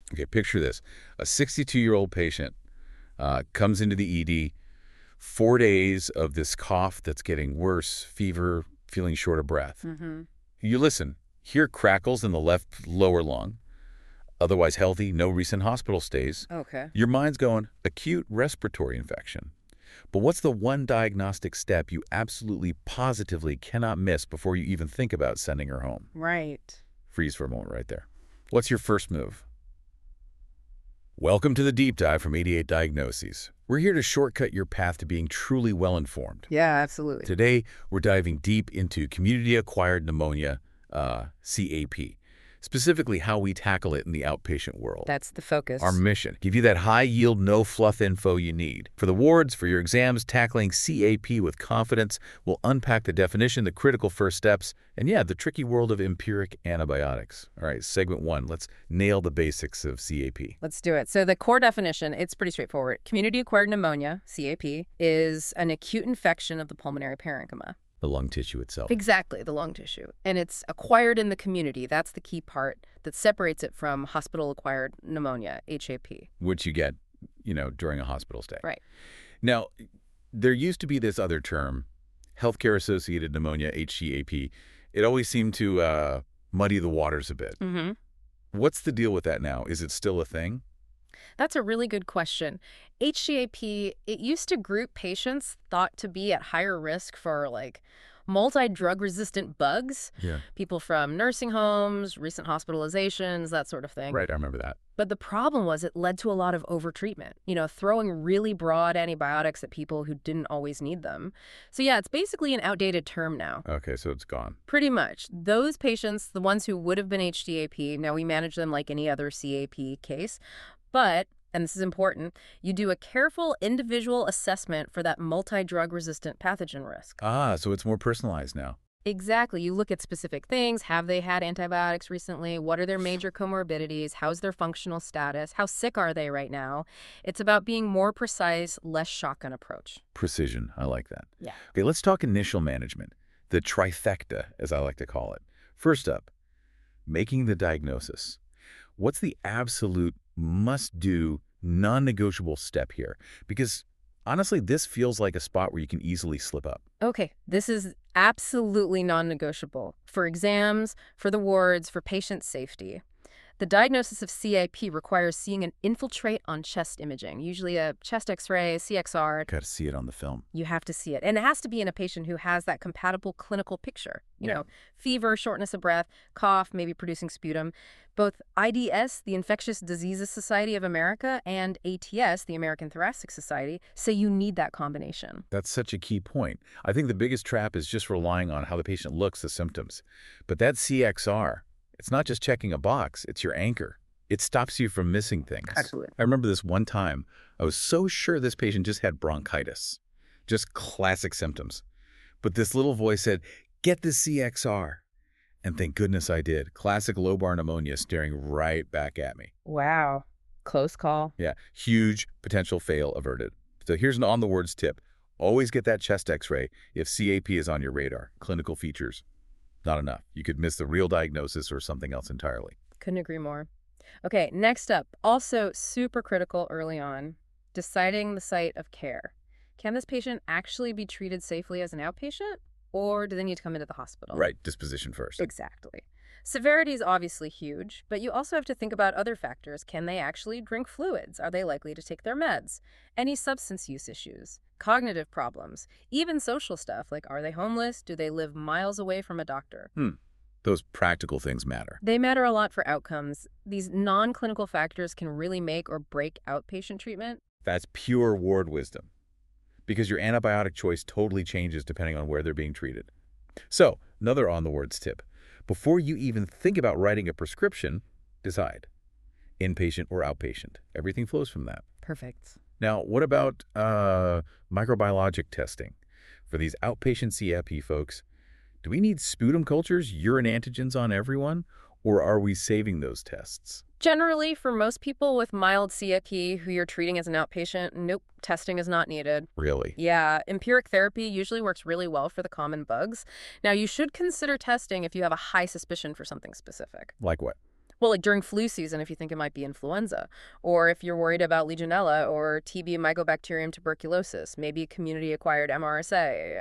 Okay, picture this. A 62-year-old patient comes into the ED, 4 days of this cough that's getting worse, fever, feeling short of breath. Mm-hmm. You listen, hear crackles in the left lower lung, otherwise healthy, no recent hospital stays. Okay. Your mind's going, acute respiratory infection. But what's the one diagnostic step you absolutely positively cannot miss before you even think about sending her home? Right. Freeze for a moment right there. What's your first move? Welcome to the Deep Dive from 88 Diagnoses. We're here to shortcut your path to being truly well-informed. Yeah, absolutely. Today, we're diving deep into community-acquired pneumonia, CAP, specifically how we tackle it in the outpatient world. That's the focus. Our mission, give you that high-yield, no-fluff info you need. For the wards, for your exams, tackling CAP with confidence, we'll unpack the definition, the critical first steps, and yeah, the tricky world of empiric antibiotics. All right, segment 1, let's nail the basics of CAP. Let's do it. So the core definition, it's pretty straightforward. Community-acquired pneumonia, CAP, is an acute infection of the pulmonary parenchyma. The lung tissue itself. Exactly, the lung tissue. And it's acquired in the community. That's the key part that separates it from hospital-acquired pneumonia, HAP. Which you get, during a hospital stay. Right. Now, there used to be this other term, healthcare-associated pneumonia, HCAP. It always seemed to muddy the waters a bit. Mm-hmm. What's the deal with that now? Is it still a thing? That's a really good question. HCAP, it used to group patients thought to be at higher risk for multi-drug resistant bugs, Yeah. people from nursing homes, recent hospitalizations, that sort of thing. Right, I remember that. But the problem was it led to a lot of overtreatment, throwing really broad antibiotics at people who didn't always need them. So yeah, it's basically an outdated term now. Okay, so it's gone. Pretty much. Those patients, the ones who would have been HCAP, now we manage them like any other CAP case. But, and this is important, you do a careful individual assessment for that multi-drug resistant pathogen risk. Ah, so it's more personalized now. Exactly. You look at specific things. Have they had antibiotics recently? What are their major comorbidities? How's their functional status? How sick are they right now? It's about being more precise, less shotgun approach. Precision, I like that. Yeah. Okay, let's talk initial management, the trifecta, as I like to call it. First up, making the diagnosis. What's the absolute must-do, non-negotiable step here? Because honestly, this feels like a spot where you can easily slip up. Okay, this is absolutely non-negotiable for exams, for the wards, for patient safety. The diagnosis of CAP requires seeing an infiltrate on chest imaging, usually a chest x-ray, CXR. Got to see it on the film. You have to see it. And it has to be in a patient who has that compatible clinical picture. Fever, shortness of breath, cough, maybe producing sputum. Both IDS, the Infectious Diseases Society of America, and ATS, the American Thoracic Society, say you need that combination. That's such a key point. I think the biggest trap is just relying on how the patient looks, the symptoms. But that CXR, it's not just checking a box, it's your anchor. It stops you from missing things. Absolutely. I remember this one time, I was so sure this patient just had bronchitis. Just classic symptoms. But this little voice said, get the CXR. And thank goodness I did. Classic lobar pneumonia staring right back at me. Wow. Close call. Yeah, huge potential fail averted. So here's an on-the-words tip. Always get that chest x-ray if CAP is on your radar. Clinical features. Not enough. You could miss the real diagnosis or something else entirely. Couldn't agree more. Okay, next up, also super critical early on, deciding the site of care. Can this patient actually be treated safely as an outpatient, or do they need to come into the hospital? Right, disposition first. Exactly. Severity is obviously huge, but you also have to think about other factors. Can they actually drink fluids? Are they likely to take their meds? Any substance use issues? Cognitive problems? Even social stuff, like are they homeless? Do they live miles away from a doctor? Those practical things matter. They matter a lot for outcomes. These non-clinical factors can really make or break outpatient treatment. That's pure ward wisdom. Because your antibiotic choice totally changes depending on where they're being treated. So, another on-the-words tip. Before you even think about writing a prescription, decide. Inpatient or outpatient. Everything flows from that. Perfect. Now, what about microbiologic testing? For these outpatient CAP folks, do we need sputum cultures, urine antigens on everyone, or are we saving those tests? Generally, for most people with mild CAP who you're treating as an outpatient, nope, testing is not needed. Really? Yeah, empiric therapy usually works really well for the common bugs. Now, you should consider testing if you have a high suspicion for something specific. Like what? Well, like during flu season, if you think it might be influenza, or if you're worried about Legionella or TB, Mycobacterium tuberculosis, maybe community-acquired MRSA,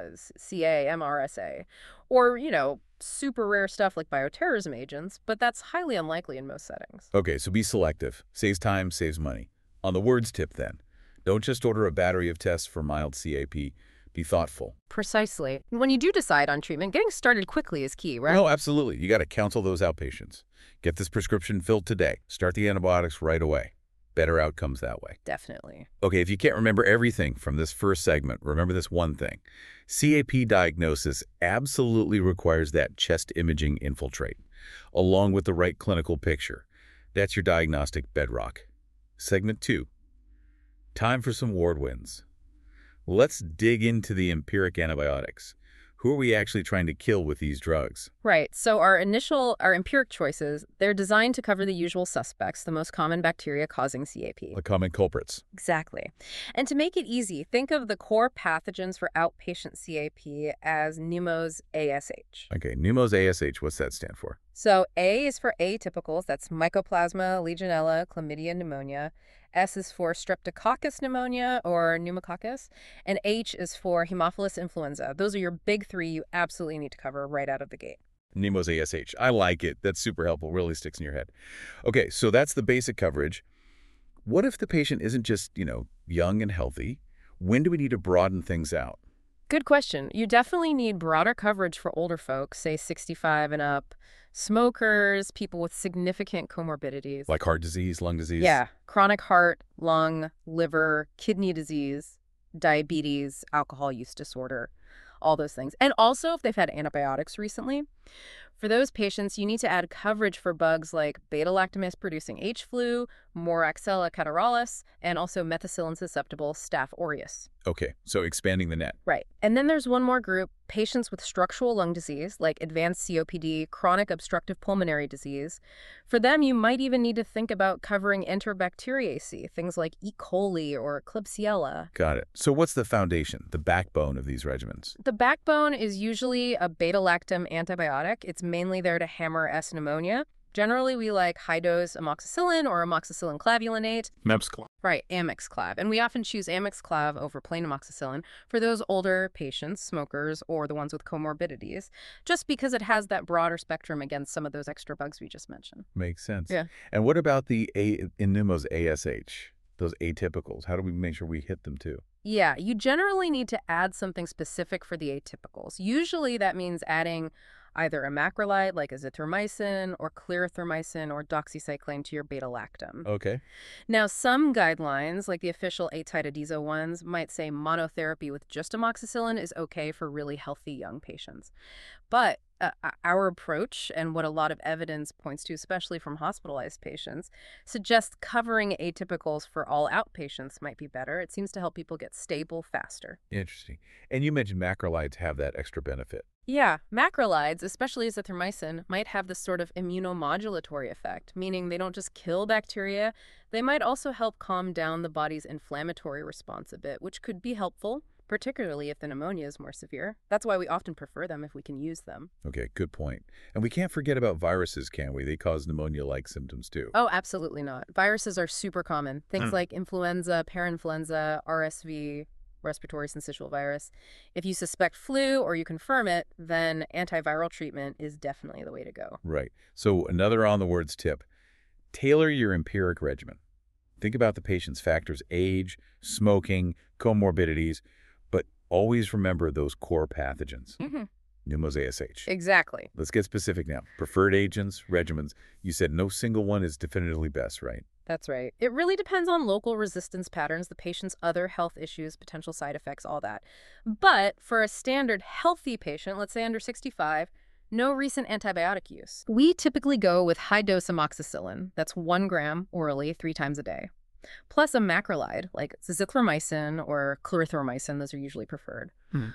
CA, MRSA, or, super rare stuff like bioterrorism agents, but that's highly unlikely in most settings. Okay, so be selective. Saves time, saves money. On the words tip then, don't just order a battery of tests for mild CAP. Be thoughtful. Precisely. When you do decide on treatment, getting started quickly is key, right? No, absolutely. You got to counsel those outpatients. Get this prescription filled today. Start the antibiotics right away. Better outcomes that way. Definitely. Okay, if you can't remember everything from this first segment, remember this one thing. CAP diagnosis absolutely requires that chest imaging infiltrate, along with the right clinical picture. That's your diagnostic bedrock. Segment 2. Time for some ward wins. Let's dig into the empiric antibiotics. Who are we actually trying to kill with these drugs? Right. So our empiric choices, they're designed to cover the usual suspects, the most common bacteria causing CAP. The common culprits. Exactly. And to make it easy, think of the core pathogens for outpatient CAP as pneumos ASH. Okay, pneumos ASH, what's that stand for? So A is for atypicals, that's Mycoplasma, Legionella, Chlamydia, pneumonia. S is for Streptococcus pneumonia or pneumococcus. And H is for Haemophilus influenza. Those are your big three you absolutely need to cover right out of the gate. Pneumos ASH. I like it. That's super helpful. Really sticks in your head. Okay, so that's the basic coverage. What if the patient isn't just, young and healthy? When do we need to broaden things out? Good question. You definitely need broader coverage for older folks, say 65 and up, smokers, people with significant comorbidities. Like heart disease, lung disease? Yeah, chronic heart, lung, liver, kidney disease, diabetes, alcohol use disorder, all those things. And also if they've had antibiotics recently. For those patients, you need to add coverage for bugs like beta-lactamase-producing H-flu, Moraxella catarrhalis, and also methicillin-susceptible Staph aureus. Okay, so expanding the net. Right. And then there's one more group, patients with structural lung disease, like advanced COPD, chronic obstructive pulmonary disease. For them, you might even need to think about covering Enterobacteriaceae, things like E. coli or Klebsiella. Got it. So what's the foundation, the backbone of these regimens? The backbone is usually a beta-lactam antibiotic. It's mainly there to hammer S. pneumonia. Generally, we like high-dose amoxicillin or amoxicillin clavulinate. Mepsclav. Right, Amex-Clav. And we often choose Amex-Clav over plain amoxicillin for those older patients, smokers, or the ones with comorbidities, just because it has that broader spectrum against some of those extra bugs we just mentioned. Makes sense. Yeah. And what about the pneumos ASH, those atypicals? How do we make sure we hit them too? Yeah, you generally need to add something specific for the atypicals. Usually that means adding either a macrolide like azithromycin or clarithromycin or doxycycline to your beta-lactam. Okay. Now, some guidelines, like the official ATIDADIZO ones, might say monotherapy with just amoxicillin is okay for really healthy young patients. But our approach, and what a lot of evidence points to, especially from hospitalized patients, suggests covering atypicals for all outpatients might be better. It seems to help people get stable faster. Interesting. And you mentioned macrolides have that extra benefit. Yeah, macrolides, especially azithromycin, might have this sort of immunomodulatory effect, meaning they don't just kill bacteria, they might also help calm down the body's inflammatory response a bit, which could be helpful, particularly if the pneumonia is more severe. That's why we often prefer them if we can use them. Okay, good point. And we can't forget about viruses, can we? They cause pneumonia-like symptoms too. Oh, absolutely not. Viruses are super common. Things like influenza, parainfluenza, RSV, respiratory syncytial virus. If you suspect flu or you confirm it, then antiviral treatment is definitely the way to go. Right. So another on the words tip, tailor your empiric regimen. Think about the patient's factors, age, smoking, comorbidities, but always remember those core pathogens. Pneumos ASH. Exactly. Let's get specific now. Preferred agents, regimens. You said no single one is definitively best, right? That's right. It really depends on local resistance patterns, the patient's other health issues, potential side effects, all that. But for a standard healthy patient, let's say under 65, no recent antibiotic use. We typically go with high-dose amoxicillin. That's 1 gram orally 3 times a day. Plus a macrolide, like azithromycin or clarithromycin. Those are usually preferred.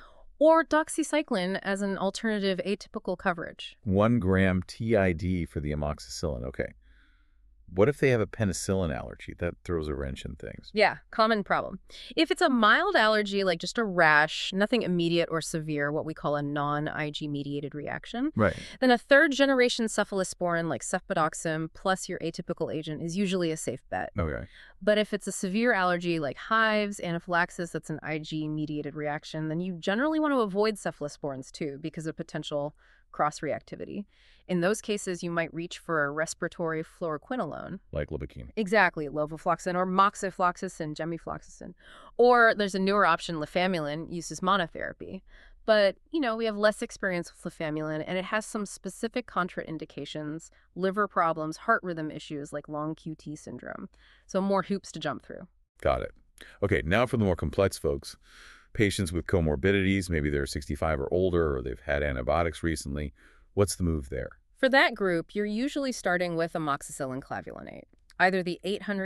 Or doxycycline as an alternative atypical coverage. 1 gram TID for the amoxicillin. Okay. What if they have a penicillin allergy? That throws a wrench in things. Yeah, common problem. If it's a mild allergy, like just a rash, nothing immediate or severe, what we call a non-IG mediated reaction, Right. then a third-generation cephalosporin like cefpodoxime plus your atypical agent is usually a safe bet. Okay. But if it's a severe allergy like hives, anaphylaxis, that's an IG-mediated reaction, then you generally want to avoid cephalosporins too because of potential cross-reactivity. In those cases, you might reach for a respiratory fluoroquinolone. Like Lidocaine. Exactly, levofloxacin or moxifloxacin, gemifloxacin. Or there's a newer option, lefamulin, used as monotherapy. But, we have less experience with lefamulin, and it has some specific contraindications, liver problems, heart rhythm issues like long QT syndrome. So more hoops to jump through. Got it. Okay, now for the more complex folks. Patients with comorbidities, maybe they're 65 or older, or they've had antibiotics recently. What's the move there? For that group, you're usually starting with amoxicillin clavulanate, either the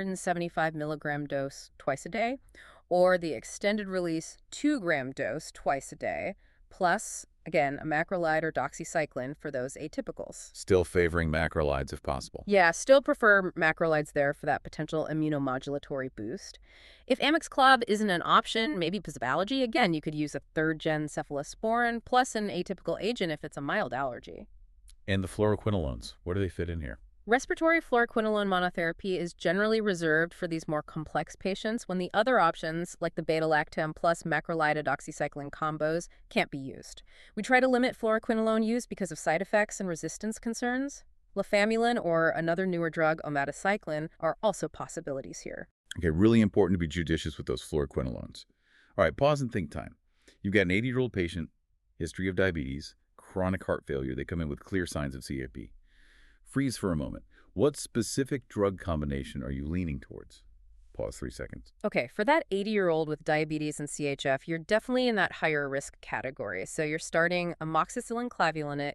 875 milligram dose twice a day or the extended release 2-gram dose twice a day, plus, again, a macrolide or doxycycline for those atypicals. Still favoring macrolides if possible. Yeah, still prefer macrolides there for that potential immunomodulatory boost. If Amex Club isn't an option, maybe because of allergy, again, you could use a third-gen cephalosporin plus an atypical agent if it's a mild allergy. And the fluoroquinolones, where do they fit in here? Respiratory fluoroquinolone monotherapy is generally reserved for these more complex patients when the other options, like the beta-lactam plus macrolide doxycycline combos, can't be used. We try to limit fluoroquinolone use because of side effects and resistance concerns. Lefamulin or another newer drug, omadacycline, are also possibilities here. Okay, really important to be judicious with those fluoroquinolones. All right, pause and think time. You've got an 80-year-old patient, history of diabetes, chronic heart failure. They come in with clear signs of CAP. Freeze for a moment. What specific drug combination are you leaning towards? Pause 3 seconds. Okay, for that 80-year-old with diabetes and CHF, you're definitely in that higher risk category. So you're starting amoxicillin clavulanate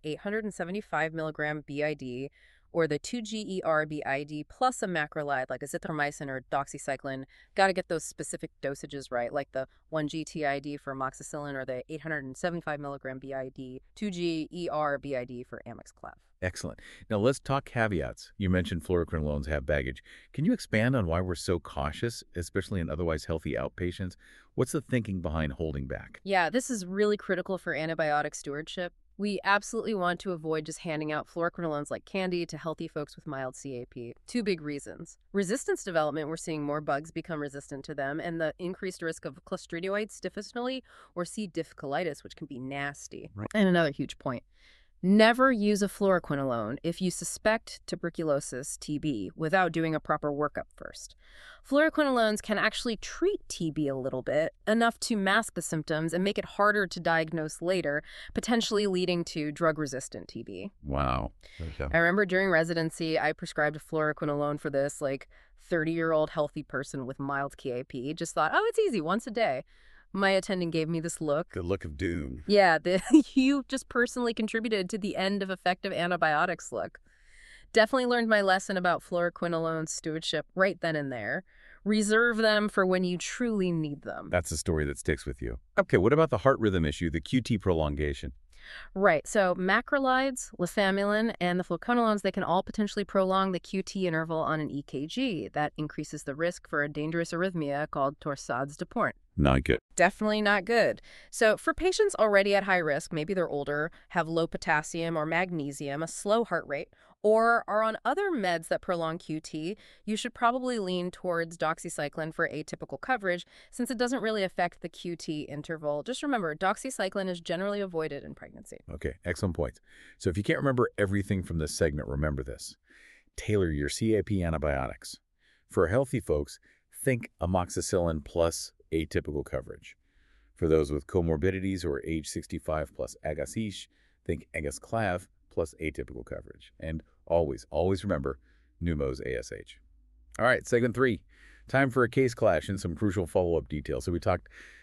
875 milligram BID or the 2-GER BID plus a macrolide like azithromycin or doxycycline. Got to get those specific dosages right, like the 1G TID for amoxicillin or the 875 milligram BID, 2-GER BID for Amex Clav. Excellent. Now let's talk caveats. You mentioned fluoroquinolones have baggage. Can you expand on why we're so cautious, especially in otherwise healthy outpatients? What's the thinking behind holding back? Yeah, this is really critical for antibiotic stewardship. We absolutely want to avoid just handing out fluoroquinolones like candy to healthy folks with mild CAP. 2 big reasons. Resistance development, we're seeing more bugs become resistant to them, and the increased risk of Clostridioides difficile or C. difficilitis, which can be nasty. Right. And another huge point. Never use a fluoroquinolone if you suspect tuberculosis, TB, without doing a proper workup first. Fluoroquinolones can actually treat TB a little bit, enough to mask the symptoms and make it harder to diagnose later, potentially leading to drug-resistant TB. Wow. I remember during residency, I prescribed a fluoroquinolone for this 30-year-old healthy person with mild CAP. Just thought, oh, it's easy, once a day. My attendant gave me this look. The look of doom. Yeah, you just personally contributed to the end of effective antibiotics look. Definitely learned my lesson about fluoroquinolone stewardship right then and there. Reserve them for when you truly need them. That's a story that sticks with you. Okay, what about the heart rhythm issue, the QT prolongation? Right, so macrolides, lefamulin, and the fluoroquinolones, they can all potentially prolong the QT interval on an EKG. That increases the risk for a dangerous arrhythmia called torsades de Pointes. Not good. Definitely not good. So for patients already at high risk, maybe they're older, have low potassium or magnesium, a slow heart rate, or are on other meds that prolong QT, you should probably lean towards doxycycline for atypical coverage since it doesn't really affect the QT interval. Just remember, doxycycline is generally avoided in pregnancy. Okay, excellent points. So if you can't remember everything from this segment, remember this. Tailor your CAP antibiotics. For healthy folks, think amoxicillin plus atypical coverage. For those with comorbidities or age 65 plus Agassiz, think Agas-Clav plus atypical coverage. And always remember Pneumos ASH. All right, segment 3. Time for a case clash and some crucial follow-up details. So we talked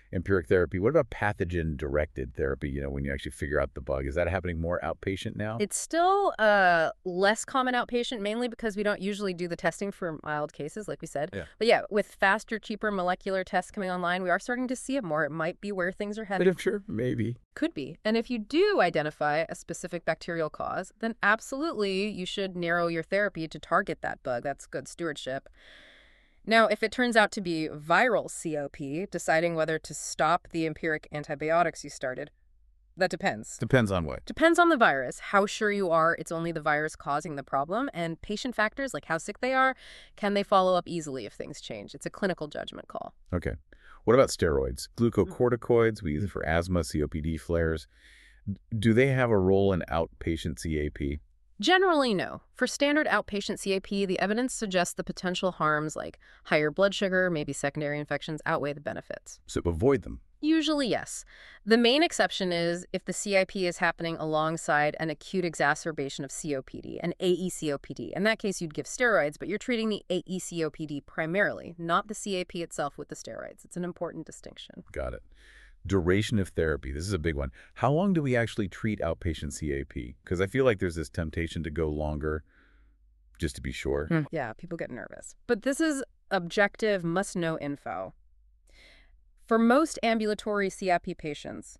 empiric therapy. What about pathogen-directed therapy, when you actually figure out the bug? Is that happening more outpatient now? It's still less common outpatient, mainly because we don't usually do the testing for mild cases, like we said. Yeah. But yeah, with faster, cheaper molecular tests coming online, we are starting to see it more. It might be where things are headed. Bit of sure, maybe. Could be. And if you do identify a specific bacterial cause, then absolutely you should narrow your therapy to target that bug. That's good stewardship. Now, if it turns out to be viral COP, deciding whether to stop the empiric antibiotics you started, that depends. Depends on what? Depends on the virus, how sure you are it's only the virus causing the problem, and patient factors like how sick they are. Can they follow up easily if things change? It's a clinical judgment call. Okay. What about steroids? Glucocorticoids, we use it for asthma, COPD flares. Do they have a role in outpatient CAP? Generally, no. For standard outpatient CAP, the evidence suggests the potential harms like higher blood sugar, maybe secondary infections, outweigh the benefits. So avoid them. Usually, yes. The main exception is if the CIP is happening alongside an acute exacerbation of COPD, an AE-COPD. In that case, you'd give steroids, but you're treating the AE-COPD primarily, not the CAP itself with the steroids. It's an important distinction. Got it. Duration of therapy. This is a big one. How long do we actually treat outpatient CAP? Because I feel like there's this temptation to go longer, just to be sure. Yeah, people get nervous. But this is objective, must-know info. For most ambulatory CIP patients,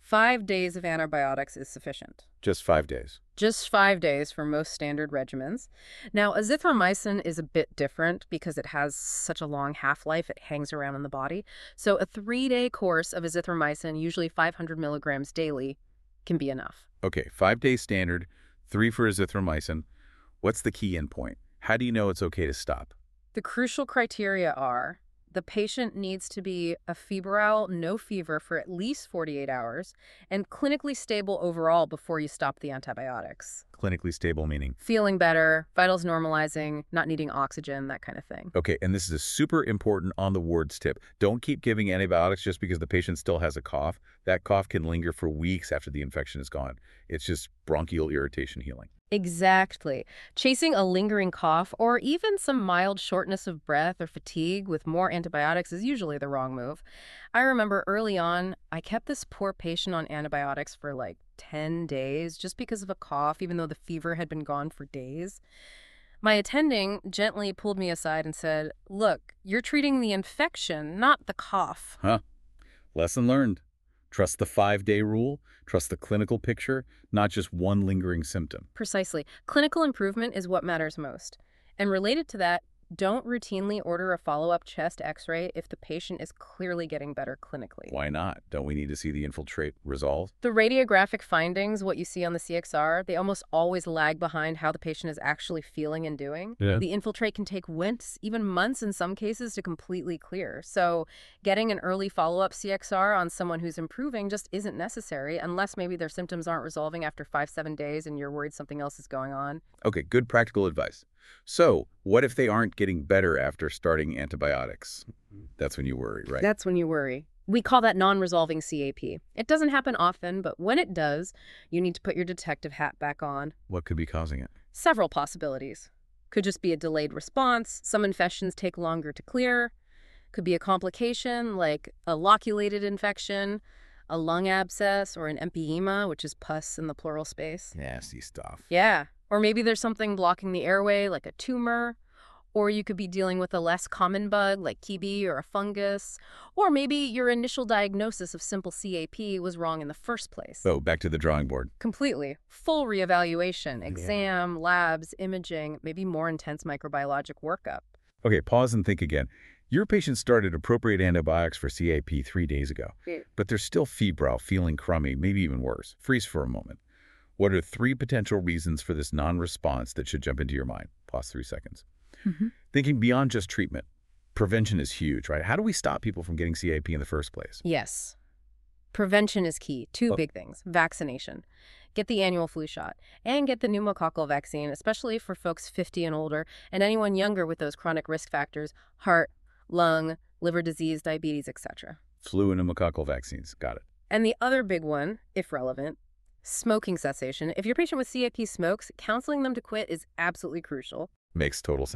5 days of antibiotics is sufficient. Just 5 days. Just 5 days for most standard regimens. Now, azithromycin is a bit different because it has such a long half-life, it hangs around in the body. So a 3-day course of azithromycin, usually 500 milligrams daily, can be enough. Okay, 5 days standard, 3 for azithromycin. What's the key endpoint? How do you know it's okay to stop? The crucial criteria are the patient needs to be a febrile, no fever for at least 48 hours, and clinically stable overall before you stop the antibiotics. Clinically stable meaning? Feeling better, vitals normalizing, not needing oxygen, that kind of thing. Okay, and this is a super important on the wards tip. Don't keep giving antibiotics just because the patient still has a cough. That cough can linger for weeks after the infection is gone. It's just bronchial irritation healing. Exactly. Chasing a lingering cough or even some mild shortness of breath or fatigue with more antibiotics is usually the wrong move. I remember early on, I kept this poor patient on antibiotics for like 10 days just because of a cough, even though the fever had been gone for days. My attending gently pulled me aside and said, "Look, you're treating the infection, not the cough." Huh. Lesson learned. Trust the 5-day rule. Trust the clinical picture, not just one lingering symptom. Precisely. Clinical improvement is what matters most. And related to that, don't routinely order a follow-up chest x-ray if the patient is clearly getting better clinically. Why not? Don't we need to see the infiltrate resolve? The radiographic findings, what you see on the CXR, they almost always lag behind how the patient is actually feeling and doing. Yeah. The infiltrate can take weeks, even months in some cases, to completely clear. So getting an early follow-up CXR on someone who's improving just isn't necessary unless maybe their symptoms aren't resolving after 5-7 days and you're worried something else is going on. Okay, good practical advice. So, what if they aren't getting better after starting antibiotics? That's when you worry, right? That's when you worry. We call that non-resolving CAP. It doesn't happen often, but when it does, you need to put your detective hat back on. What could be causing it? Several possibilities. Could just be a delayed response. Some infections take longer to clear. Could be a complication like a loculated infection, a lung abscess, or an empyema, which is pus in the pleural space. Nasty stuff. Yeah. Or maybe there's something blocking the airway, like a tumor. Or you could be dealing with a less common bug, like TB or a fungus. Or maybe your initial diagnosis of simple CAP was wrong in the first place. So, back to the drawing board. Completely. Full reevaluation, exam, labs, imaging, maybe more intense microbiologic workup. Okay, pause and think again. Your patient started appropriate antibiotics for CAP 3 days ago, but they're still febrile, feeling crummy, maybe even worse. Freeze for a moment. What are 3 potential reasons for this non-response that should jump into your mind? Pause 3 seconds. Thinking beyond just treatment, prevention is huge, right? How do we stop people from getting CAP in the first place? Yes. Prevention is key. 2 big things. Vaccination. Get the annual flu shot. And get the pneumococcal vaccine, especially for folks 50 and older, and anyone younger with those chronic risk factors, heart, lung, liver disease, diabetes, etc. Flu and pneumococcal vaccines. Got it. And the other big one, if relevant, smoking cessation. If your patient with CAP smokes, counseling them to quit is absolutely crucial. Makes total sense.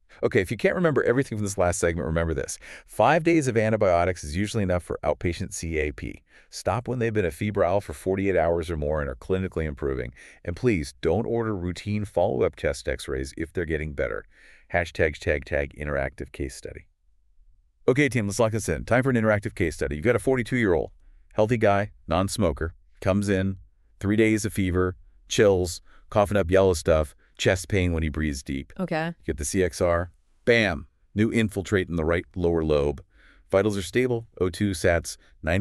Okay, if you can't remember everything from this last segment, remember this. 5 days of antibiotics is usually enough for outpatient CAP. Stop when they've been afebrile for 48 hours or more and are clinically improving. And please, don't order routine follow-up chest x-rays if they're getting better. #tag interactive case study. Okay, team, let's lock this in. Time for an interactive case study. You've got a 42-year-old, healthy guy, non-smoker, comes in, 3 days of fever, chills, coughing up yellow stuff, chest pain when he breathes deep. Okay. Get the CXR, bam, new infiltrate in the right lower lobe. Vitals are stable, O2 sats,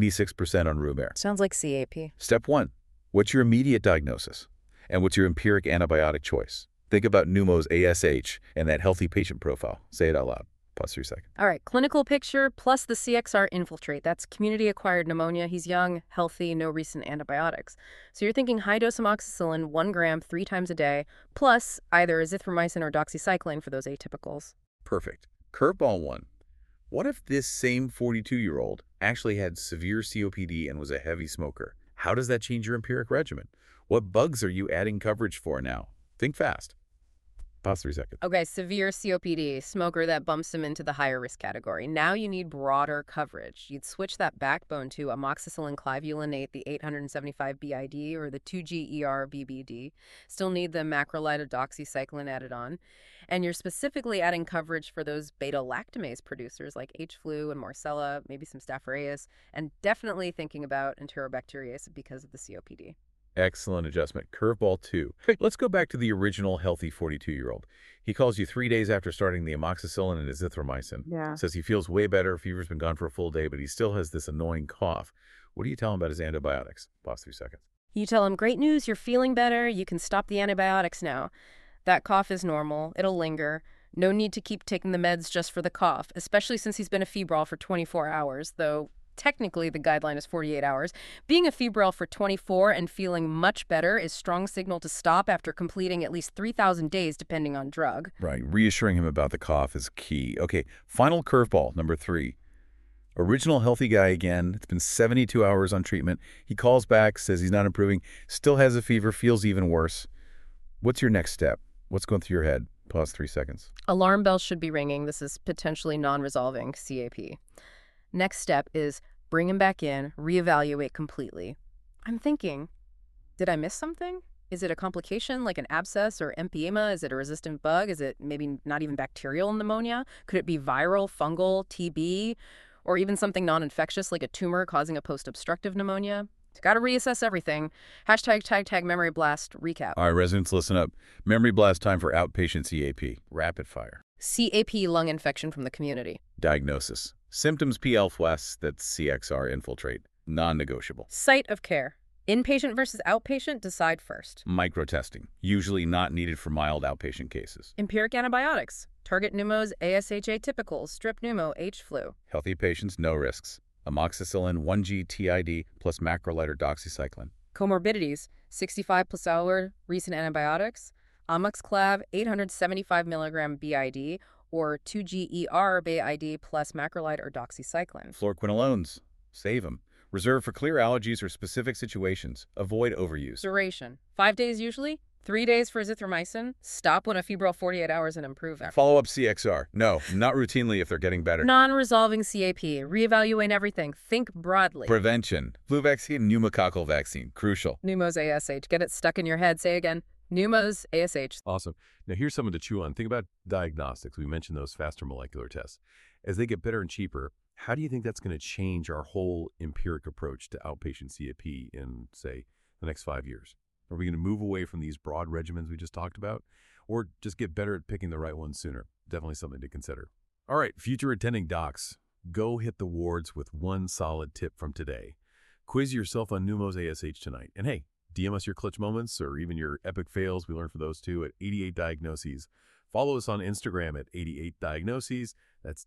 96% on room air. Sounds like CAP. Step 1, what's your immediate diagnosis? And what's your empiric antibiotic choice? Think about Pneumo's ASH and that healthy patient profile. Say it out loud. Pause 3 seconds. All right, clinical picture plus the CXR infiltrate. That's community-acquired pneumonia. He's young, healthy, no recent antibiotics. So you're thinking high-dose amoxicillin, 1 gram, 3 times a day, plus either azithromycin or doxycycline for those atypicals. Perfect. Curveball 1. What if this same 42-year-old actually had severe COPD and was a heavy smoker? How does that change your empiric regimen? What bugs are you adding coverage for now? Think fast. Pause 3 seconds. Okay, severe COPD, smoker that bumps him into the higher risk category. Now you need broader coverage. You'd switch that backbone to amoxicillin clavulanate, the 875 BID, or the 2G-ER BBD. Still need the macrolide of doxycycline added on. And you're specifically adding coverage for those beta-lactamase producers like H-flu and Marcella, maybe some Staph aureus, and definitely thinking about Enterobacteriaceae because of the COPD. Excellent adjustment. Curveball 2. Let's go back to the original healthy 42-year-old. He calls you 3 days after starting the amoxicillin and azithromycin. Yeah. Says he feels way better, fever's been gone for a full day, but he still has this annoying cough. What do you tell him about his antibiotics? Pause 3 seconds. You tell him, great news, you're feeling better, you can stop the antibiotics now. That cough is normal, it'll linger. No need to keep taking the meds just for the cough, especially since he's been afebrile for 24 hours, though technically the guideline is 48 hours. Being afebrile for 24 and feeling much better is strong signal to stop after completing at least 3,000 days depending on drug. Right. Reassuring him about the cough is key. Okay, final curveball, number 3. Original healthy guy again. It's been 72 hours on treatment. He calls back, says he's not improving, still has a fever, feels even worse. What's your next step? What's going through your head? Pause 3 seconds. Alarm bells should be ringing. This is potentially non-resolving CAP. Next step is bring him back in, reevaluate completely. I'm thinking, did I miss something? Is it a complication like an abscess or empyema? Is it a resistant bug? Is it maybe not even bacterial pneumonia? Could it be viral, fungal, TB, or even something non-infectious like a tumor causing a post-obstructive pneumonia? Got to reassess everything. #tag memory blast recap. All right, residents, listen up. Memory blast time for outpatient CAP. Rapid fire. CAP lung infection from the community. Diagnosis. Symptoms PL-FLAS, that's CXR infiltrate. Non-negotiable. Site of care. Inpatient versus outpatient, decide first. Microtesting. Usually not needed for mild outpatient cases. Empiric antibiotics. Target pneumos, ASH atypicals, strep pneumo, H-flu. Healthy patients, no risks. Amoxicillin 1G TID plus macrolide or doxycycline. Comorbidities. 65 plus hour recent antibiotics. Amoxiclav 875 milligram BID or 2G-ER BID plus macrolide or doxycycline. Fluoroquinolones. Save them. Reserved for clear allergies or specific situations. Avoid overuse. Duration. 5 days usually. 3 days for azithromycin. Stop when afebrile 48 hours and improve after. Follow-up CXR. No, not routinely if they're getting better. Non-resolving CAP. Reevaluate everything. Think broadly. Prevention. Flu vaccine, pneumococcal vaccine. Crucial. Pneumos ASH. Get it stuck in your head. Say again. Pneumos ASH. Awesome. Now, here's something to chew on. Think about diagnostics. We mentioned those faster molecular tests. As they get better and cheaper, how do you think that's going to change our whole empiric approach to outpatient CAP in, say, the next 5 years? Are we going to move away from these broad regimens we just talked about, or just get better at picking the right ones sooner? Definitely something to consider. All right, future attending docs, go hit the wards with one solid tip from today. Quiz yourself on Pneumos ASH tonight. And hey, DM us your clutch moments or even your epic fails. We learned for those too at 88 Diagnoses. Follow us on Instagram at 88 Diagnoses. That's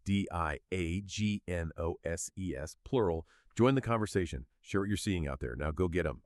DIAGNOSES, plural. Join the conversation. Share what you're seeing out there. Now go get them.